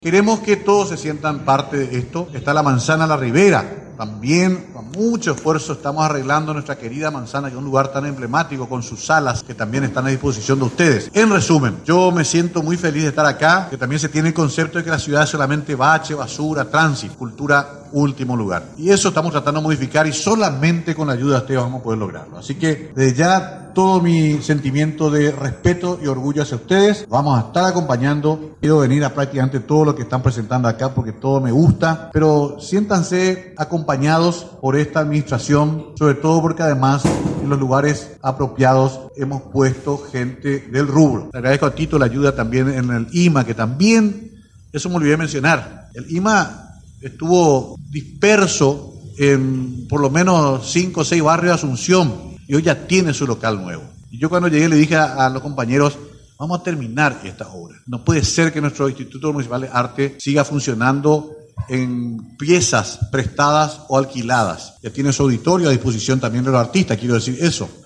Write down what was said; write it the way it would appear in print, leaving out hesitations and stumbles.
Queremos que todos se sientan parte de esto. Está la Manzana La Ribera. También con mucho esfuerzo estamos arreglando nuestra querida Manzana, que es un lugar tan emblemático con sus salas que también están a disposición de ustedes. En resumen, yo me siento muy feliz de estar acá, que también se tiene el concepto de que la ciudad es solamente bache, basura, tránsito, cultura, último lugar. Y eso estamos tratando de modificar y solamente con la ayuda de ustedes vamos a poder lograrlo. Así que desde ya todo mi sentimiento de respeto y orgullo hacia ustedes. Vamos a estar acompañando. Quiero venir a prácticamente todo lo que están presentando acá porque todo me gusta, pero siéntanse acompañados por esta administración, sobre todo porque además en los lugares apropiados hemos puesto gente del rubro. Le agradezco a Tito la ayuda también en el IMA, que también, eso me olvidé mencionar, el IMA estuvo disperso en por lo menos 5 o 6 barrios de Asunción y hoy ya tiene su local nuevo. Y yo cuando llegué le dije a los compañeros, vamos a terminar esta obra. No puede ser que nuestro Instituto Municipal de Arte siga funcionando en piezas prestadas o alquiladas. Ya tiene su auditorio a disposición también de los artistas, quiero decir eso.